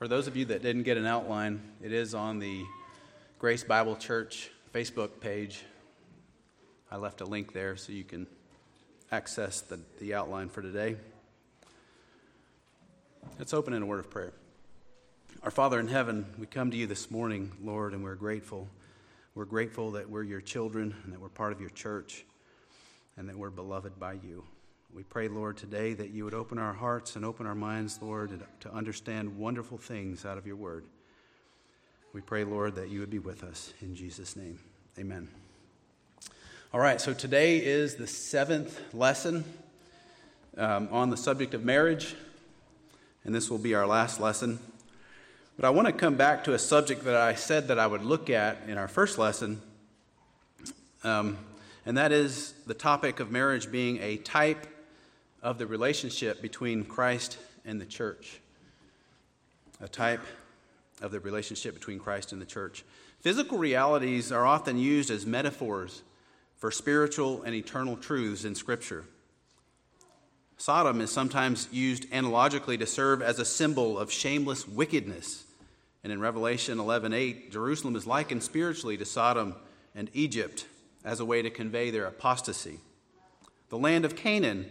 For those of you that didn't get an outline, it is on the Grace Bible Church Facebook page. I left a link there so you can access the outline for today. Let's open in a word of prayer. Our Father in heaven, we come to you this morning, Lord, and we're grateful. We're grateful that we're your children and that we're part of your church and that we're beloved by you. We pray, Lord, today that you would open our hearts and open our minds, Lord, to understand wonderful things out of your word. We pray, Lord, that you would be with us. In Jesus' name, amen. All right, so today is the 7th lesson on the subject of marriage, and this will be our last lesson. But I want to come back to a subject that I said that I would look at in our first lesson, and that is the topic of marriage being a type of the relationship between Christ and the church. A type of the relationship between Christ and the church. Physical realities are often used as metaphors for spiritual and eternal truths in Scripture. Sodom is sometimes used analogically to serve as a symbol of shameless wickedness. And in Revelation 11:8, Jerusalem is likened spiritually to Sodom and Egypt as a way to convey their apostasy. The land of Canaan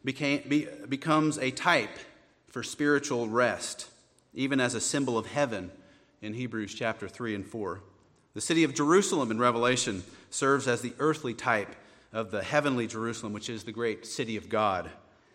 becomes a type for spiritual rest, even as a symbol of heaven in Hebrews chapter 3 and 4. The city of Jerusalem in Revelation serves as the earthly type of the heavenly Jerusalem, which is the great city of God.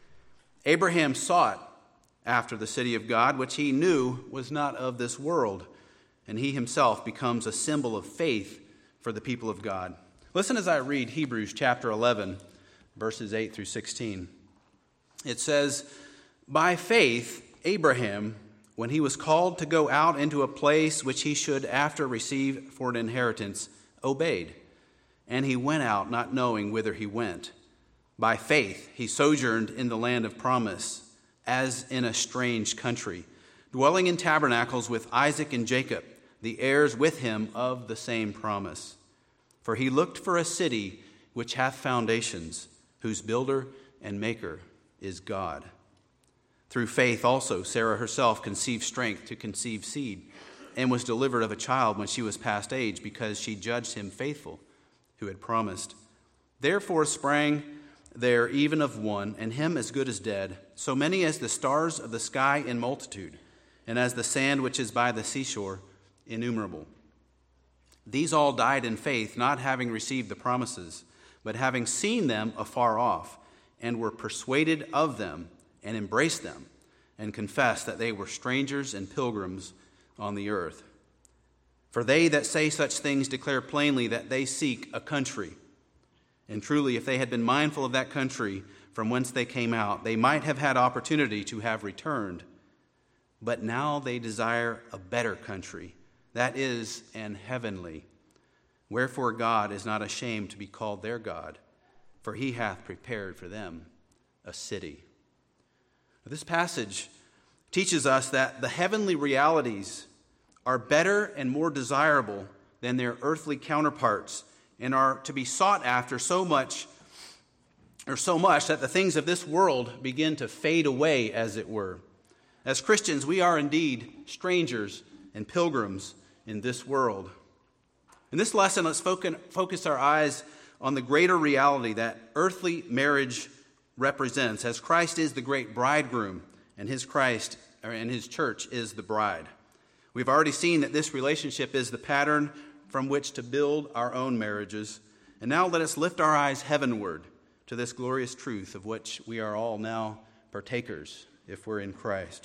Abraham sought after the city of God, which he knew was not of this world, and he himself becomes a symbol of faith for the people of God. Listen as I read Hebrews chapter 11, verses 8 through 16. It says, "By faith, Abraham, when he was called to go out into a place which he should after receive for an inheritance, obeyed. And he went out, not knowing whither he went. By faith, he sojourned in the land of promise, as in a strange country, dwelling in tabernacles with Isaac and Jacob, the heirs with him of the same promise. For he looked for a city which hath foundations, whose builder and maker is God. Through faith also Sarah herself conceived strength to conceive seed, and was delivered of a child when she was past age, because she judged him faithful who had promised. Therefore sprang there even of one, and him as good as dead, so many as the stars of the sky in multitude, and as the sand which is by the seashore innumerable. These all died in faith, not having received the promises, but having seen them afar off, and were persuaded of them, and embraced them, and confessed that they were strangers and pilgrims on the earth. For they that say such things declare plainly that they seek a country. And truly, if they had been mindful of that country from whence they came out, they might have had opportunity to have returned. But now they desire a better country, that is, an heavenly. Wherefore God is not ashamed to be called their God, for he hath prepared for them a city." This passage teaches us that the heavenly realities are better and more desirable than their earthly counterparts, and are to be sought after so much that the things of this world begin to fade away, as it were. As Christians, we are indeed strangers and pilgrims in this world. In this lesson, let's focus our eyes on the greater reality that earthly marriage represents, as Christ is the great bridegroom and his church is the bride. We've already seen that this relationship is the pattern from which to build our own marriages. And now let us lift our eyes heavenward to this glorious truth of which we are all now partakers if we're in Christ.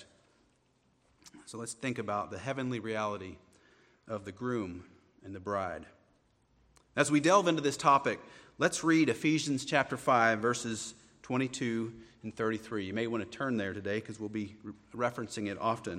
So let's think about the heavenly reality of the groom and the bride. As we delve into this topic, let's read Ephesians chapter 5, verses 22 and 33. You may want to turn there today because we'll be referencing it often.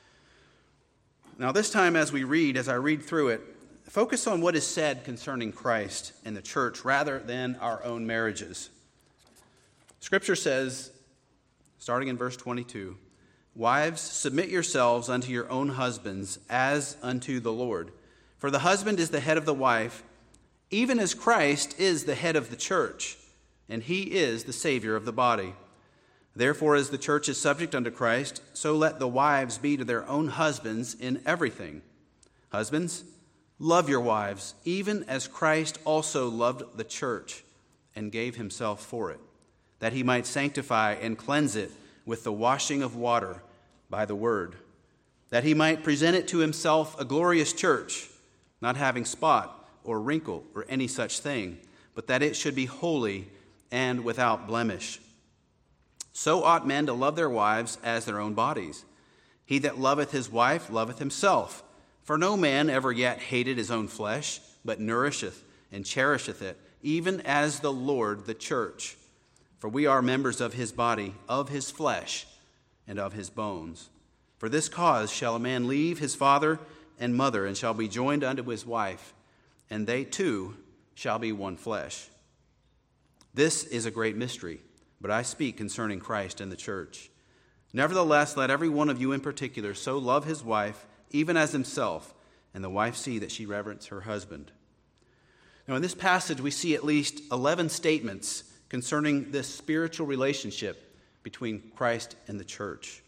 Now this time as I read through it, focus on what is said concerning Christ and the church rather than our own marriages. Scripture says, starting in verse 22, "Wives, submit yourselves unto your own husbands as unto the Lord. For the husband is the head of the wife, even as Christ is the head of the church, and he is the Savior of the body. Therefore, as the church is subject unto Christ, so let the wives be to their own husbands in everything. Husbands, love your wives, even as Christ also loved the church and gave himself for it, that he might sanctify and cleanse it with the washing of water by the word, that he might present it to himself a glorious church, not having spot or wrinkle or any such thing, but that it should be holy and without blemish. So ought men to love their wives as their own bodies. He that loveth his wife loveth himself. For no man ever yet hated his own flesh, but nourisheth and cherisheth it, even as the Lord the church. For we are members of his body, of his flesh, and of his bones. For this cause shall a man leave his father and mother, and shall be joined unto his wife, and they two shall be one flesh. This is a great mystery, but I speak concerning Christ and the church. Nevertheless, let every one of you in particular so love his wife, even as himself, and the wife see that she reverence her husband. Now, in this passage, we see at least 11 statements concerning this spiritual relationship between Christ and the church.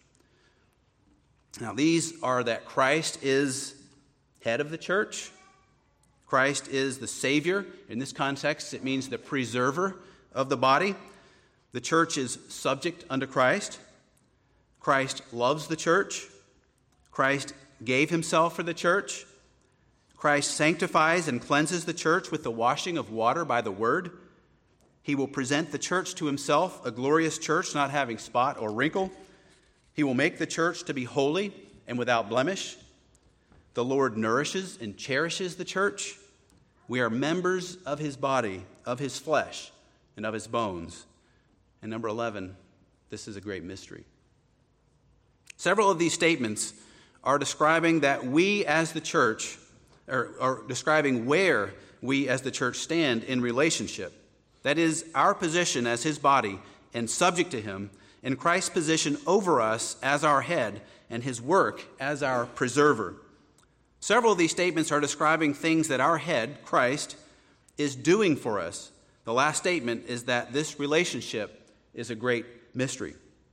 Now, these are that Christ is head of the church. Christ is the Savior. In this context, it means the preserver of the body. The church is subject unto Christ. Christ loves the church. Christ gave himself for the church. Christ sanctifies and cleanses the church with the washing of water by the word. He will present the church to himself, a glorious church not having spot or wrinkle. He will make the church to be holy and without blemish. The Lord nourishes and cherishes the church. We are members of his body, of his flesh, and of his bones. And number 11, this is a great mystery. Several of these statements are describing that we as the church, or describing where we as the church stand in relationship. That is, our position as his body and subject to him, and Christ's position over us as our head, and his work as our preserver. Several of these statements are describing things that our head, Christ, is doing for us. The last statement is that this relationship is a great mystery.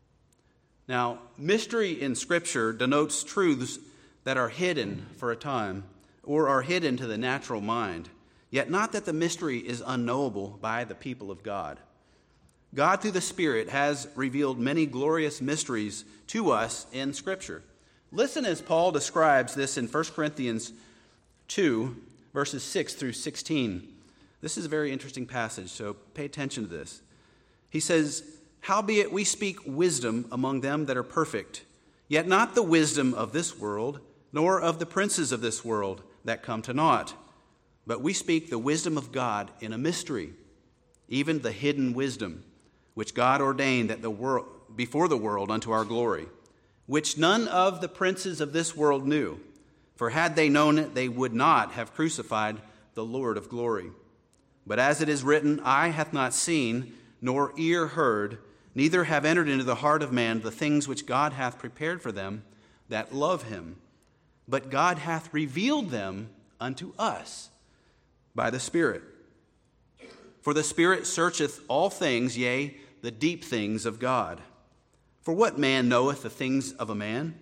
Now, mystery in Scripture denotes truths that are hidden for a time or are hidden to the natural mind, yet not that the mystery is unknowable by the people of God. God, through the Spirit, has revealed many glorious mysteries to us in Scripture. Listen as Paul describes this in 1 Corinthians 2, verses 6 through 16. This is a very interesting passage, so pay attention to this. He says, "Howbeit we speak wisdom among them that are perfect, yet not the wisdom of this world, nor of the princes of this world that come to naught. But we speak the wisdom of God in a mystery, even the hidden wisdom, which God ordained that before the world unto our glory, which none of the princes of this world knew. For had they known it, they would not have crucified the Lord of glory. But as it is written, eye hath not seen, nor ear heard, neither have entered into the heart of man the things which God hath prepared for them that love him. But God hath revealed them unto us by the Spirit. For the Spirit searcheth all things, yea, the deep things of God. For what man knoweth the things of a man,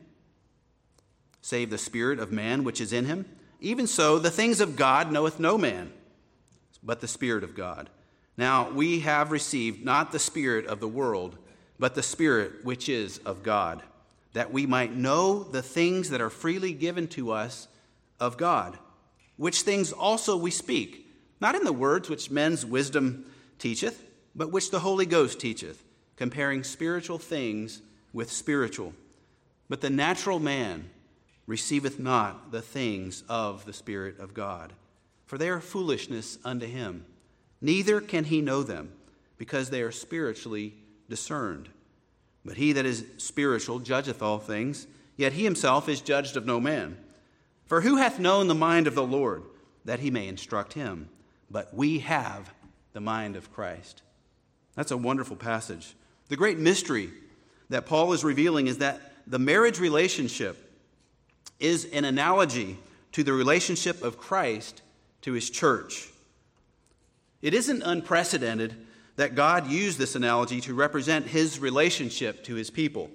save the spirit of man which is in him? Even so, the things of God knoweth no man, but the Spirit of God. Now we have received not the spirit of the world, but the Spirit which is of God, that we might know the things that are freely given to us of God, which things also we speak, not in the words which men's wisdom teacheth, but which the Holy Ghost teacheth, comparing spiritual things with spiritual. But the natural man receiveth not the things of the Spirit of God, for they are foolishness unto him. Neither can he know them, because they are spiritually discerned. But he that is spiritual judgeth all things, yet he himself is judged of no man. For who hath known the mind of the Lord, that he may instruct him? But we have the mind of Christ." That's a wonderful passage. The great mystery that Paul is revealing is that the marriage relationship is an analogy to the relationship of Christ to his church. It isn't unprecedented that God used this analogy to represent his relationship to his people.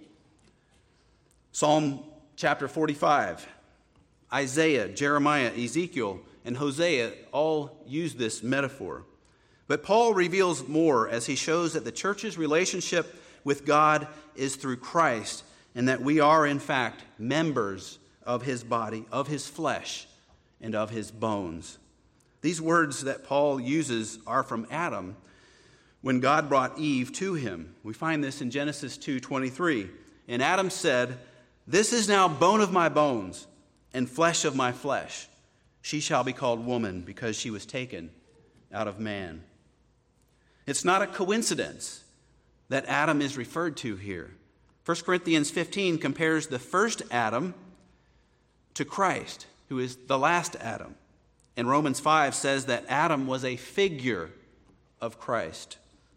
Psalm chapter 45, Isaiah, Jeremiah, Ezekiel, and Hosea all use this metaphor. But Paul reveals more as he shows that the church's relationship with God is through Christ, and that we are, in fact, members of his body, of his flesh, and of his bones. These words that Paul uses are from Adam when God brought Eve to him. We find this in Genesis 2:23. And Adam said, "This is now bone of my bones and flesh of my flesh. She shall be called woman because she was taken out of man." It's not a coincidence that Adam is referred to here. 1 Corinthians 15 compares the first Adam to Christ, who is the last Adam. And Romans 5 says that Adam was a figure of Christ.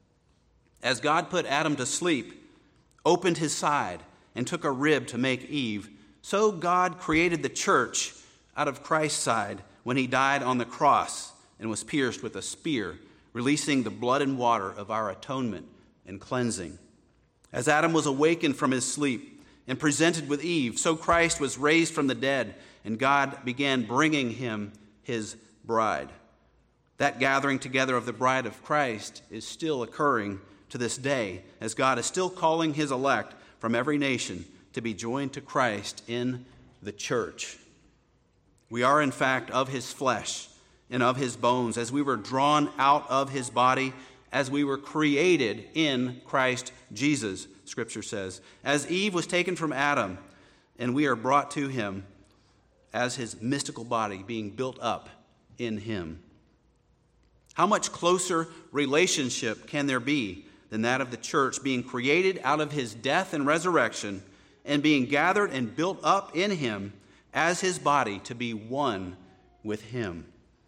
As God put Adam to sleep, opened his side, and took a rib to make Eve, so God created the church out of Christ's side when he died on the cross and was pierced with a spear, releasing the blood and water of our atonement and cleansing. As Adam was awakened from his sleep and presented with Eve, so Christ was raised from the dead, and God began bringing him his bride. That gathering together of the bride of Christ is still occurring to this day, as God is still calling his elect from every nation to be joined to Christ in the church. We are, in fact, of his flesh and of his bones, as we were drawn out of his body, as we were created in Christ Jesus, Scripture says. As Eve was taken from Adam, and we are brought to him as his mystical body being built up in him. How much closer relationship can there be than that of the church being created out of his death and resurrection and being gathered and built up in him as his body to be one with him?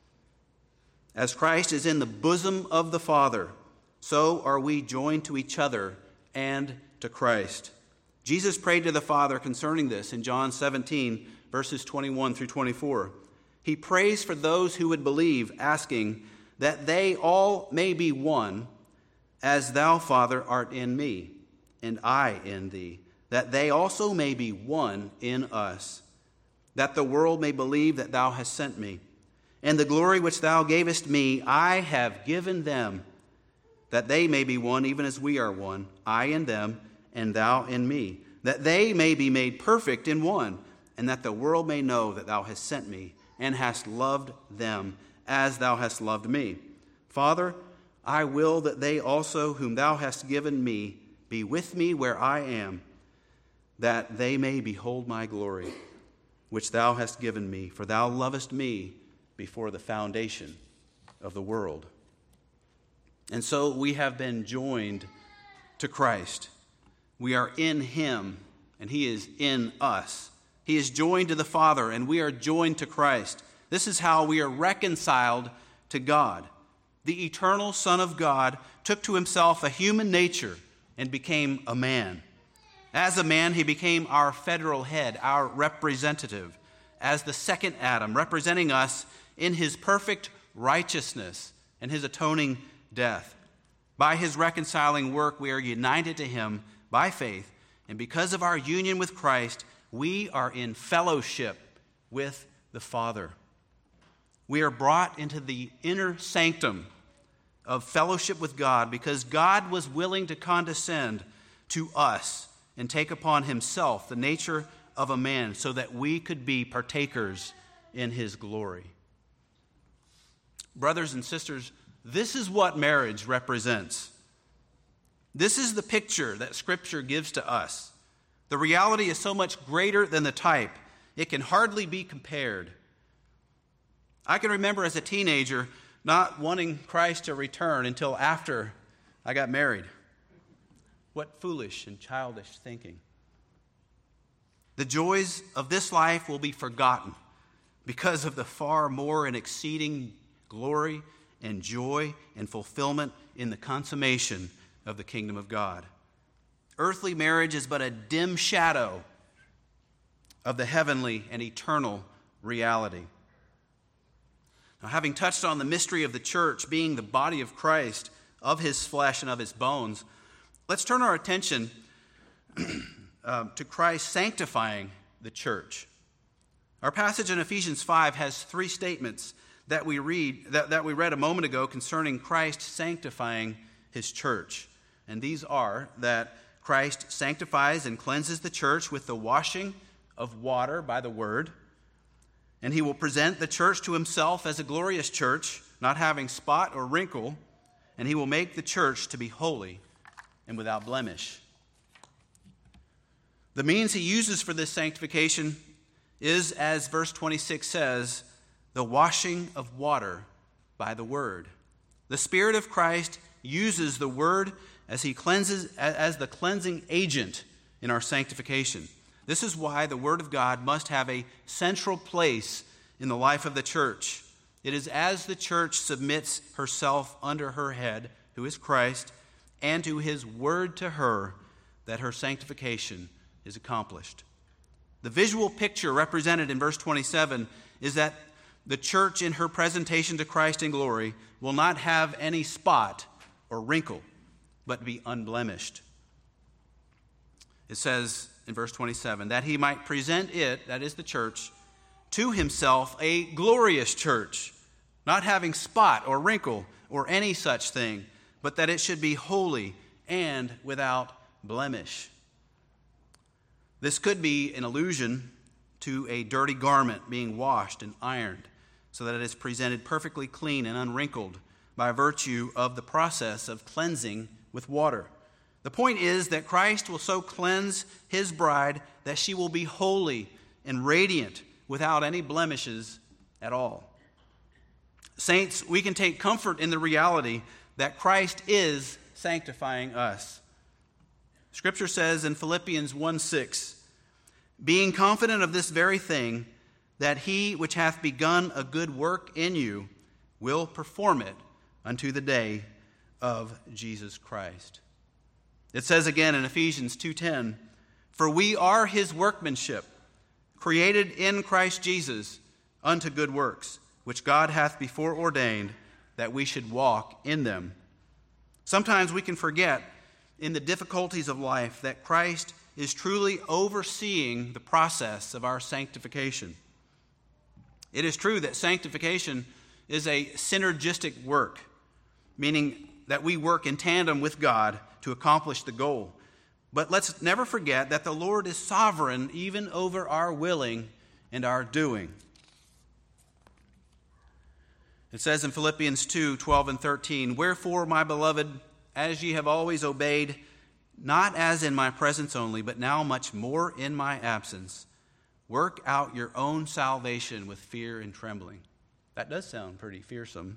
As Christ is in the bosom of the Father, so are we joined to each other and to Christ. Jesus prayed to the Father concerning this in John 17, verses 21 through 24. He prays for those who would believe, asking that they all may be one, as thou, Father, art in me, and I in thee, that they also may be one in us, that the world may believe that thou hast sent me. And the glory which thou gavest me, I have given them, that they may be one even as we are one, I in them, and thou in me, that they may be made perfect in one, and that the world may know that thou hast sent me, and hast loved them as thou hast loved me. Father, I will that they also whom thou hast given me be with me where I am, that they may behold my glory, which thou hast given me, for thou lovest me before the foundation of the world. And so we have been joined to Christ. We are in him, and he is in us. He is joined to the Father, and we are joined to Christ. This is how we are reconciled to God. The eternal Son of God took to himself a human nature and became a man. As a man, he became our federal head, our representative, as the second Adam, representing us in his perfect righteousness and his atoning death. By his reconciling work, we are united to him by faith, and because of our union with Christ, we are in fellowship with the Father. We are brought into the inner sanctum of fellowship with God because God was willing to condescend to us and take upon himself the nature of a man so that we could be partakers in his glory. Brothers and sisters, this is what marriage represents. This is the picture that Scripture gives to us. The reality is so much greater than the type, it can hardly be compared. I can remember as a teenager not wanting Christ to return until after I got married. What foolish and childish thinking. The joys of this life will be forgotten because of the far more and exceeding glory and joy and fulfillment in the consummation of the kingdom of God. Earthly marriage is but a dim shadow of the heavenly and eternal reality. Now, having touched on the mystery of the church being the body of Christ, of his flesh and of his bones. Let's turn our attention to Christ sanctifying the church. Our passage in Ephesians 5 has three statements that we read a moment ago concerning Christ sanctifying his church. And these are that Christ sanctifies and cleanses the church with the washing of water by the word, and he will present the church to himself as a glorious church, not having spot or wrinkle, and he will make the church to be holy and without blemish. The means he uses for this sanctification is, as verse 26 says, the washing of water by the word. The Spirit of Christ uses the word as he cleanses, as the cleansing agent in our sanctification. This is why the word of God must have a central place in the life of the church. It is as the church submits herself under her head, who is Christ, and to his word to her, that her sanctification is accomplished. The visual picture represented in verse 27 is that the church in her presentation to Christ in glory will not have any spot or wrinkle, but be unblemished. It says in verse 27, that he might present it, that is the church, to himself a glorious church, not having spot or wrinkle or any such thing, but that it should be holy and without blemish. This could be an allusion to a dirty garment being washed and ironed so that it is presented perfectly clean and unwrinkled by virtue of the process of cleansing with water. The point is that Christ will so cleanse his bride that she will be holy and radiant without any blemishes at all. Saints, we can take comfort in the reality that Christ is sanctifying us. Scripture says in Philippians 1:6, being confident of this very thing, that he which hath begun a good work in you will perform it unto the day of Jesus Christ. It says again in Ephesians 2:10, for we are his workmanship, created in Christ Jesus unto good works, which God hath before ordained that we should walk in them. Sometimes we can forget in the difficulties of life that Christ is truly overseeing the process of our sanctification. It is true that sanctification is a synergistic work, meaning that we work in tandem with God to accomplish the goal. But let's never forget that the Lord is sovereign even over our willing and our doing. It says in Philippians 2:12 and 13, wherefore, my beloved, as ye have always obeyed, not as in my presence only, but now much more in my absence, work out your own salvation with fear and trembling. That does sound pretty fearsome.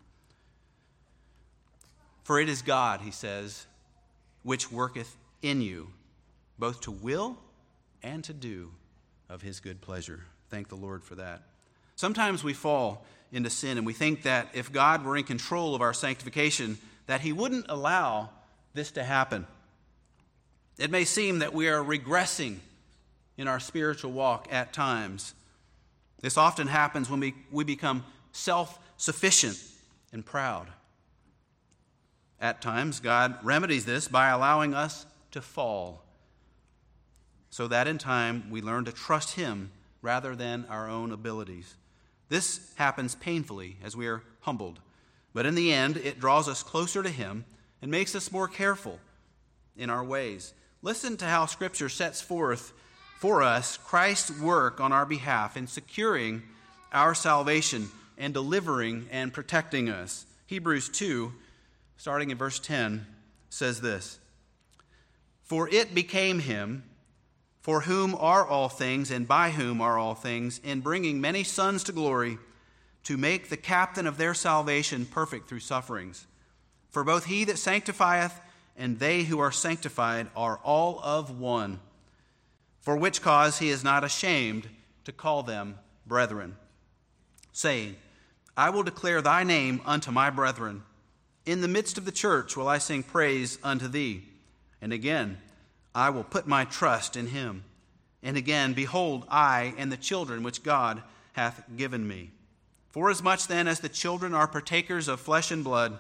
For it is God, he says, which worketh in you, both to will and to do of his good pleasure. Thank the Lord for that. Sometimes we fall into sin and we think that if God were in control of our sanctification, that he wouldn't allow this to happen. It may seem that we are regressing in our spiritual walk at times. This often happens when we become self-sufficient and proud. At times, God remedies this by allowing us to fall, so that in time we learn to trust him rather than our own abilities. This happens painfully as we are humbled, but in the end, it draws us closer to him and makes us more careful in our ways. Listen to how Scripture sets forth for us Christ's work on our behalf in securing our salvation and delivering and protecting us. Hebrews 2, starting in verse 10, says this, for it became him, for whom are all things and by whom are all things, in bringing many sons to glory, to make the captain of their salvation perfect through sufferings. For both he that sanctifieth and they who are sanctified are all of one, for which cause he is not ashamed to call them brethren, saying, I will declare thy name unto my brethren. In the midst of the church will I sing praise unto thee. And again, I will put my trust in him. And again, behold, I and the children which God hath given me. Forasmuch then as the children are partakers of flesh and blood,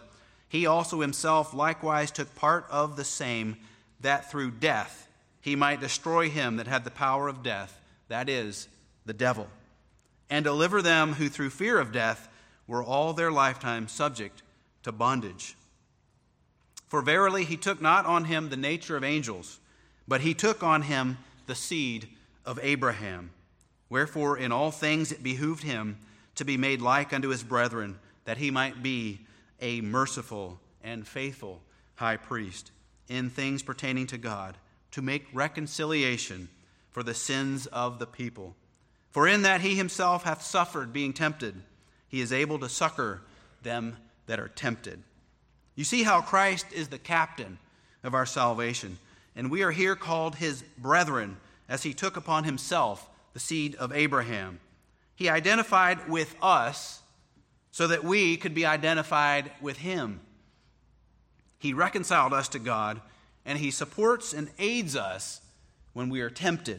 he also himself likewise took part of the same, that through death he might destroy him that had the power of death, that is, the devil, and deliver them who through fear of death were all their lifetime subject to bondage. For verily he took not on him the nature of angels, but he took on him the seed of Abraham. Wherefore in all things it behooved him to be made like unto his brethren, that he might be a merciful and faithful high priest in things pertaining to God, to make reconciliation for the sins of the people. For in that he himself hath suffered being tempted, he is able to succor them that are tempted. You see how Christ is the captain of our salvation, and we are here called his brethren, as he took upon himself the seed of Abraham. He identified with us so that we could be identified with him. He reconciled us to God, and he supports and aids us when we are tempted.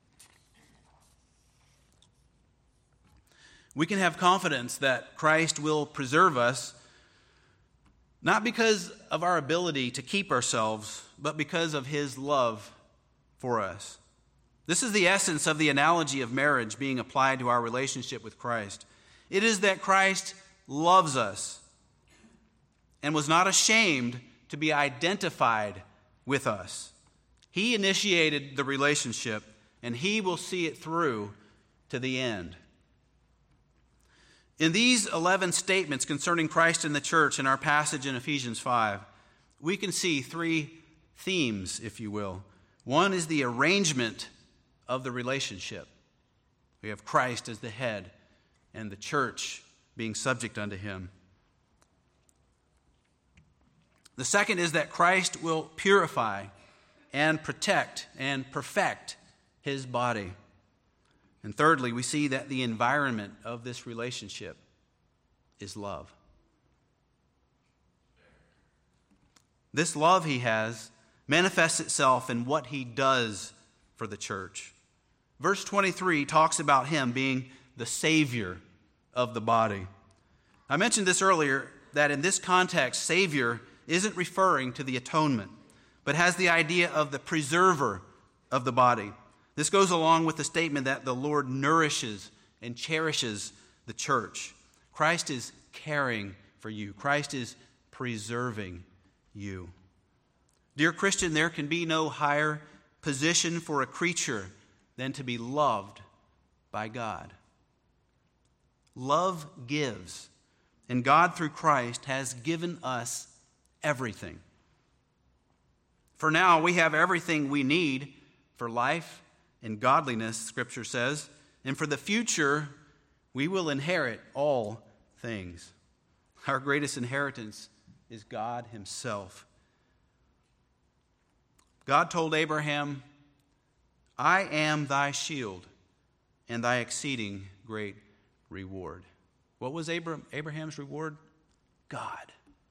We can have confidence that Christ will preserve us, not because of our ability to keep ourselves, but because of his love for us. This is the essence of the analogy of marriage being applied to our relationship with Christ. It is that Christ loves us and was not ashamed to be identified with us. He initiated the relationship, and he will see it through to the end. In these 11 statements concerning Christ and the church in our passage in Ephesians 5, we can see three themes, if you will. One is the arrangement of the relationship. We have Christ as the head and the church being subject unto him. The second is that Christ will purify and protect and perfect his body. And thirdly, we see that the environment of this relationship is love. This love he has manifests itself in what he does for the church. Verse 23 talks about him being the Savior of the body. I mentioned this earlier, that in this context, Savior isn't referring to the atonement, but has the idea of the preserver of the body. This goes along with the statement that the Lord nourishes and cherishes the church. Christ is caring for you. Christ is preserving you. Dear Christian, there can be no higher position for a creature than to be loved by God. Love gives, and God through Christ has given us everything. For now, we have everything we need for life and godliness, Scripture says, and for the future, we will inherit all things. Our greatest inheritance is God himself. God told Abraham, I am thy shield and thy exceeding great reward. What was Abraham's reward? God.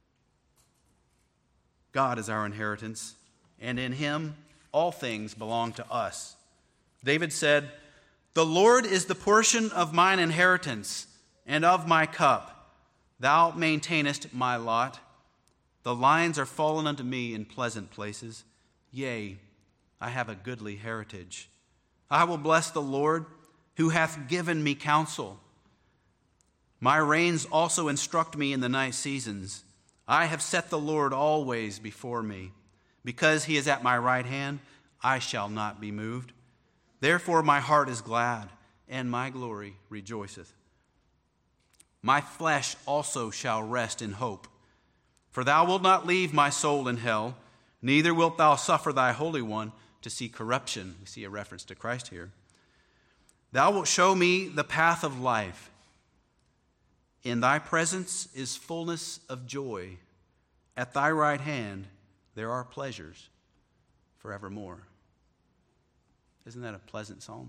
God is our inheritance, and in him all things belong to us. David said, the Lord is the portion of mine inheritance and of my cup. Thou maintainest my lot. The lines are fallen unto me in pleasant places. Yea, I have a goodly heritage. I will bless the Lord, who hath given me counsel. My reins also instruct me in the night seasons. I have set the Lord always before me. Because he is at my right hand, I shall not be moved. Therefore my heart is glad, and my glory rejoiceth. My flesh also shall rest in hope. For thou wilt not leave my soul in hell, neither wilt thou suffer thy Holy One to see corruption. We see a reference to Christ here. Thou wilt show me the path of life. In thy presence is fullness of joy. At thy right hand there are pleasures forevermore. Isn't that a pleasant psalm?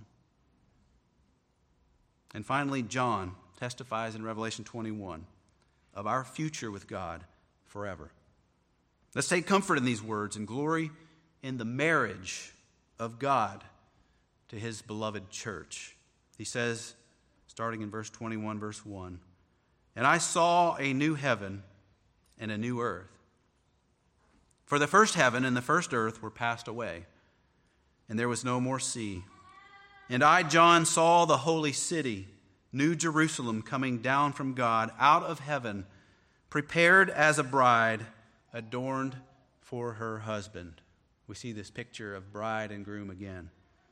And finally, John testifies in Revelation 21 of our future with God forever. Let's take comfort in these words and glory in the marriage of God to his beloved church. He says, starting in verse 21, verse 1, and I saw a new heaven and a new earth. For the first heaven and the first earth were passed away, and there was no more sea. And I, John, saw the holy city, New Jerusalem, coming down from God out of heaven, prepared as a bride, adorned for her husband. We see this picture of bride and groom again.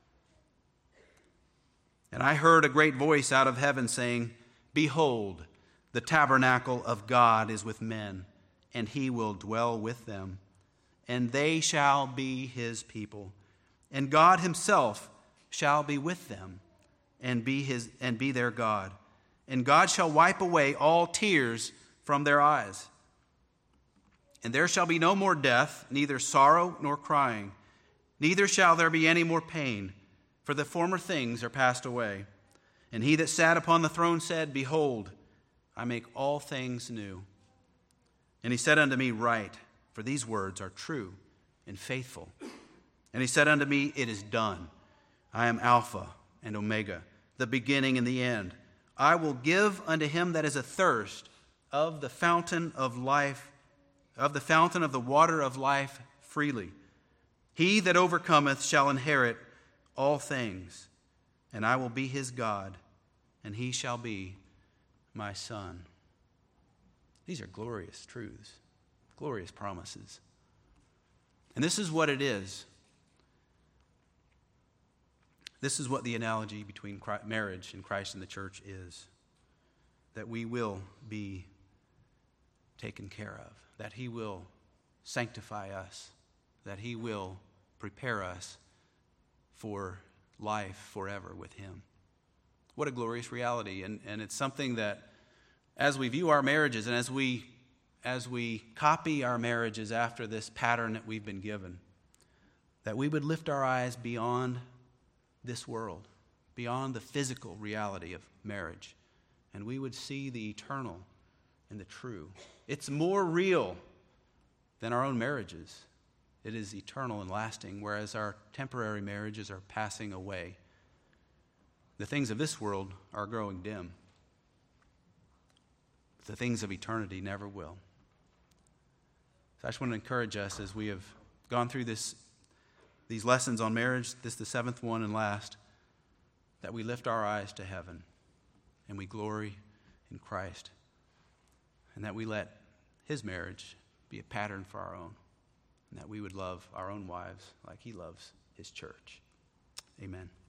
And I heard a great voice out of heaven saying, Behold, the tabernacle of God is with men, and he will dwell with them. And they shall be his people, and God himself shall be with them, and be their God. And God shall wipe away all tears from their eyes. And there shall be no more death, neither sorrow nor crying, neither shall there be any more pain, for the former things are passed away. And he that sat upon the throne said, Behold, I make all things new. And he said unto me, Write, for these words are true and faithful. And he said unto me, It is done. I am Alpha and Omega, the beginning and the end. I will give unto him that is athirst of the fountain of life, of the fountain of the water of life freely. He that overcometh shall inherit all things, and I will be his God, and he shall be my son. These are glorious truths, glorious promises. And this is what it is. This is what the analogy between marriage and Christ and the church is. That we will be taken care of. That he will sanctify us. That he will prepare us for life forever with him. What a glorious reality. And it's something that as we view our marriages and as we copy our marriages after this pattern that we've been given, that we would lift our eyes beyond this world, beyond the physical reality of marriage, and we would see the eternal and the true. It's more real than our own marriages. It is eternal and lasting, whereas our temporary marriages are passing away. The things of this world are growing dim. The things of eternity never will. So I just want to encourage us as we have gone through these lessons on marriage, this the seventh one and last, that we lift our eyes to heaven and we glory in Christ, and that we let his marriage be a pattern for our own, and that we would love our own wives like he loves his church. Amen.